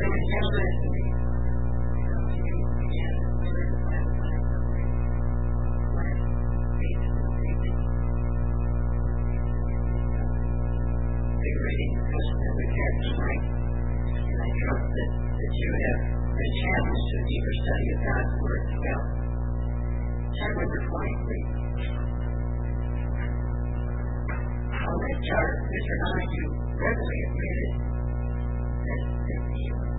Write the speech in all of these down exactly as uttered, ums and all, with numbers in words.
really tell that to me. Because you began to learn to have something when faith is increasing. The reading discussion that we've had tonight, and I trust that, that you have been challenged to a deeper study of God's Word throughout. Chart number twenty-three. On that chart, Mister Donahue readily admitted that this healing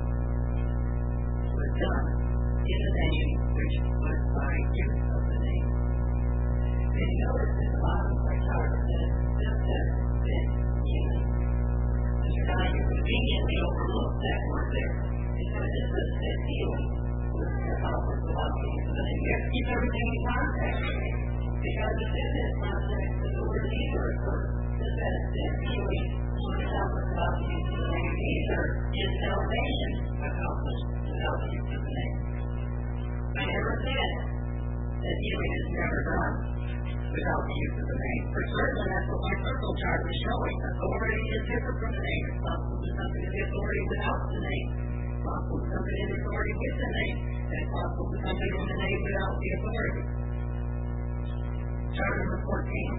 was done in the name which was by use of the name. And you notice at the bottom of my chart that it just says this healing. Mister Donahue conveniently overlooked that word there. He said it just says this healing. About the use of the name. You have to keep everything in context. Because it's in this context that the word either occurs. It says this healing will help us about the use of the name. Either is salvation accomplished without the use of the name. I never said that healing is never done without the use of the name. For certain, that's what my circle chart was showing. Authority is different from the name. It's possible to something in the authority without the name. It's possible to something in the authority with the name. And it's possible to something in the name without the authority. Chart number fourteen.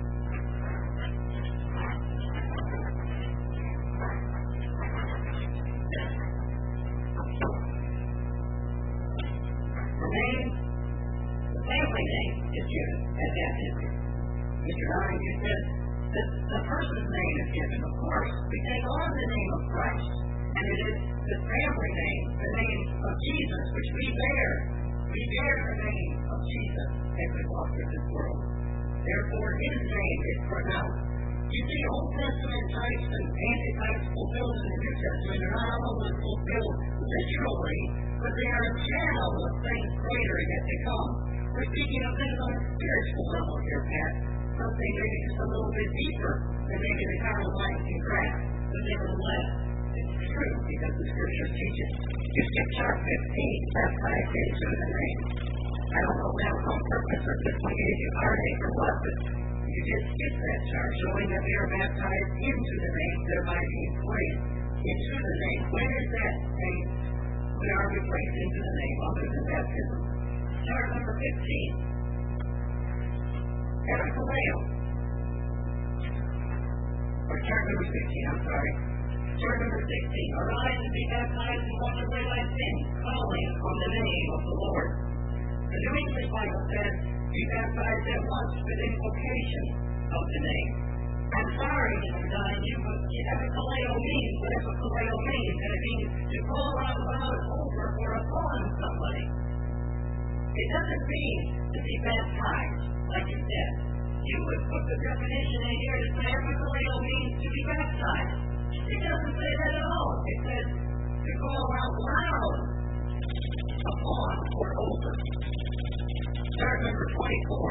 The name, the family name is given at baptism. Mister Donahue said that the person's name is given. Of course, we take on the name of Christ, and it is the family name, the name of Jesus, which we bear. We bear the name of Jesus as we walk through this world. Therefore, his name is pronounced. You see, Old Testament types and antitypes fulfilled in the New Testament are not always fulfilled literally, but they are a channel of things greater yet to come. We're speaking of things on a spiritual level here, Pat. Something maybe just a little bit deeper than maybe the carnal mind can grasp. But nevertheless, it's true because the Scripture teaches. You skip chart fifteen, baptized into the name. I don't know if that was on purpose or just we gave you heartache or what, but you just skip that chart showing that we are baptized into the name, thereby being placed into the name. When is that name? We are placed into the name other than baptism. Chart number fifteen. Epikaleo. Or chart number sixteen, I'm sorry. Chart number sixteen. Arise and be baptized and wash away thy sins, calling on the name of the Lord. The New English Bible says, be baptized at once with invocation of the name. I'm sorry, Mister Donahue, but epikaleo means what epikaleo means, and it means to call out loud over or upon somebody. It doesn't mean to be baptized, like you said. You would put the definition in here to say epikaleo means to be baptized. It doesn't say that at all. It says to call out loud upon or over. Chart number twenty-four.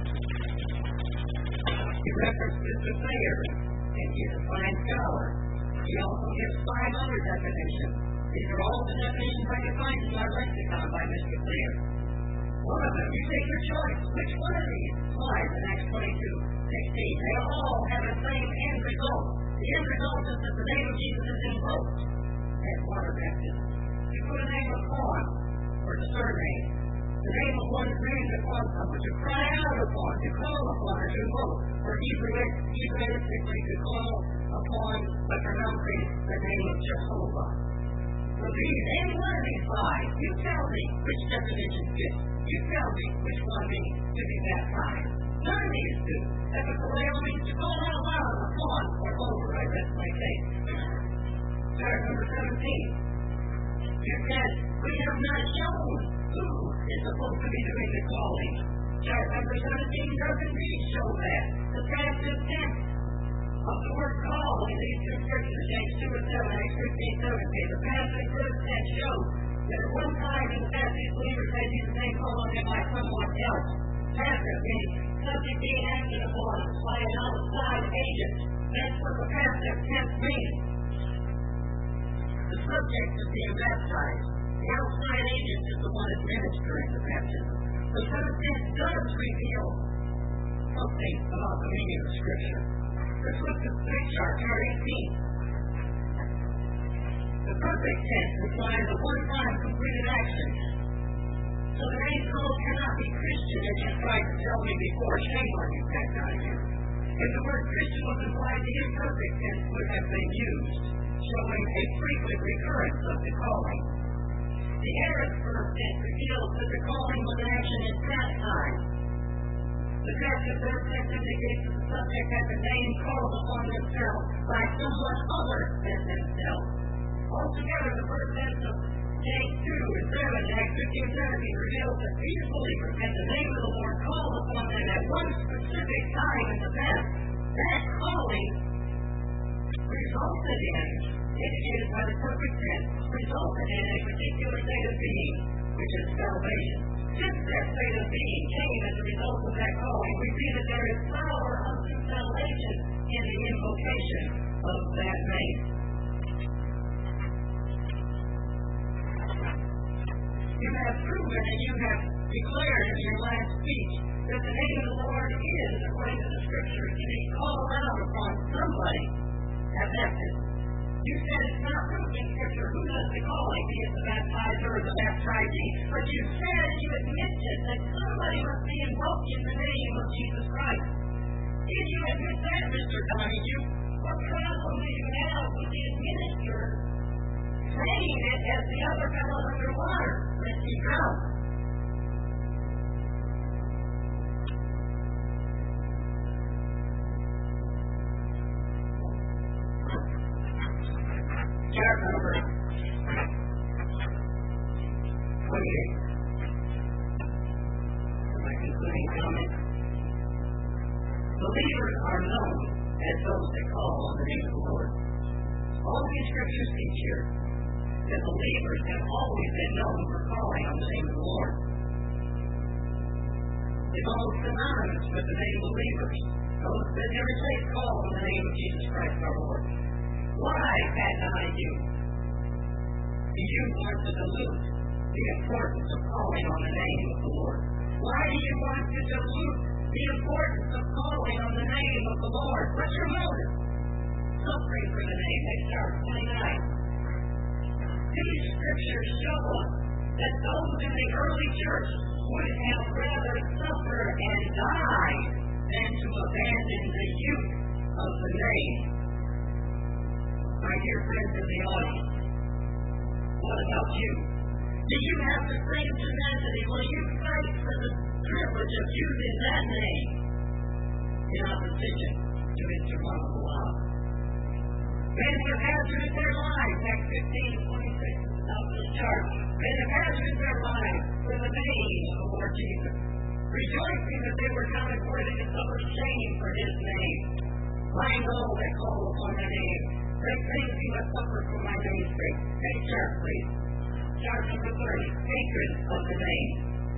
He referenced Mister Thayer, and he's a fine scholar. He also gives five other definitions. These are all the definitions I can find in our lexicon by Mister Thayer. One of them, you take your choice. Which one of these applies in Acts twenty-two sixteen? They all have the same end result. The end result is that the name of Jesus is invoked at water baptism. You put a name upon, or the surname, the name of one named upon someone, to cry out upon, to call upon, or to invoke, or Hebraistically to call upon, but pronouncing the name of Jehovah. So these, any one of these five, you tell me which definition fits. You tell me which one means to be baptized. None of these do. Epikaleo means to call out loud upon or over. I rest my case. Chart number seventeen. You said, we have not shown who is supposed to be doing the calling. Chart number seventeen does indeed show that. The passive tense of the word call in these two scriptures, James two and seven, Acts fifteen, seventeen. The passive first tense shows that at one time in the past these believers had used the same call on him by someone else. Passive means subject being acted upon by an outside agent. That's what the passive tense means. The subject is being baptized. The outside agent is the one administering the baptism. The present tense does reveal something about the meaning of the Scripture. Let's look at the next chart, chart eighteen. The present perfect tense implies a one-time completed action. So the name called cannot be Christian, as you tried to tell me before. Shame on you, that guy here. If the word Christian was implied, the imperfect tense would have been used, showing a frequent recurrence of the calling. The aorist verb tense reveals that the calling was an action in past time. The passive verb tense indicates that the subject has a name called upon themselves by someone other than themselves. Altogether, the verb tense of James two and seven, Acts fifteen seventeen reveals that these believers had the name of the Lord called upon them at one specific time in the past. That calling resulted in, indicated by the perfect tense, resulted in a particular state of being, which is salvation. Since that state of being came as a result of that calling, we see that there is power unto salvation in the invocation of that name. You have proven and you have declared in your last speech that the name of the Lord is, according to the Scriptures, to be called out upon somebody at baptism. You said it's not written in Scripture who does the calling, be it the baptizer or the baptizee, but you said, you admitted that somebody must be invoked in the name of Jesus Christ. If you admit that, Mister Donahue, what problem do you have with the administrator saying it as the other fellow underwater? Let's keep going. Chart number twenty-eight. My concluding comment. Believers are known as those that call on the name of the Lord. All these scriptures teach here that believers have always been known for calling on the name of the Lord. It's almost synonymous with the name believers. Those that never say call on the name of Jesus Christ our Lord. Why, Pat Donahue, do you want to dilute the importance of calling on the name of the Lord? Why do you want to dilute the importance of calling on the name of the Lord? What's your motive? Suffering for the name. Next chart, twenty-nine. These scriptures show us that those in the early church would have rather suffered and died than to abandon the use of the name. My dear friends in the audience, what about you? Do you have the same tenacity? Will you fight for the privilege of using that name in opposition to insurmountable odds? Men have hazarded their lives, Acts fifteen and twenty-six is the top of this chart. Men have hazarded their lives for the name of the Lord Jesus, rejoicing that they were counted worthy to suffer shame for his name. Find all that call upon the name. Great things you must suffer for my name's sake. Next chart, please. Chart number thirty. Hatred of the name.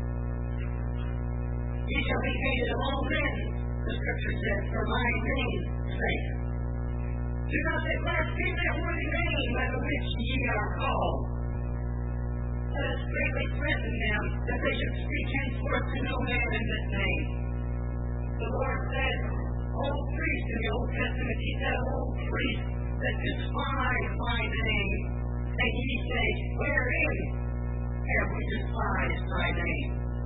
Ye shall be hated of all men, the Scripture says, for my name's sake. Do not say, blaspheme that worthy name by the which ye are called. Let us greatly threaten them that they should speak henceforth to no man in this name. The Lord said, old priest in the Old Testament, he said, old priest that despise my name. And ye say, wherein have we despised thy name?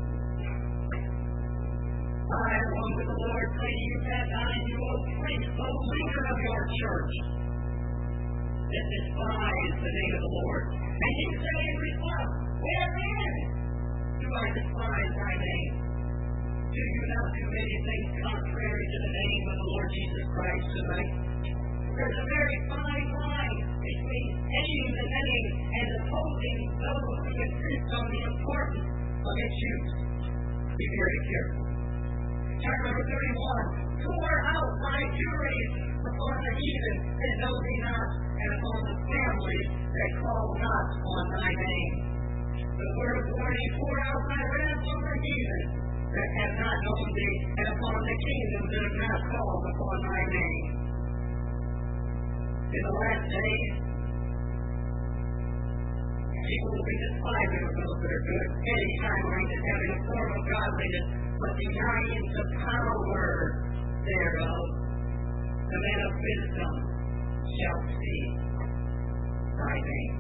I, along with the Lord, pray to you, Pat Donahue, O priest, O leader of your church, that despise the name of the Lord. And you say in response, wherein do I despise thy name? Do you not do anything contrary to the name of the Lord Jesus Christ tonight? There's a very fine line between hating the name and opposing those who insist on the importance of its use. Be very careful. Chart number thirty-one. Pour out my furies upon the heathen that know thee not, and upon the families that call not on thy name. The word of warning, pour out my wrath on the heathen that have not known thee, and upon the kingdoms that have not called upon thy name. In the last days, people will be despising of those that are good, any time-minded, having a form of godliness, but denying the power thereof. The man of wisdom shall see thy name.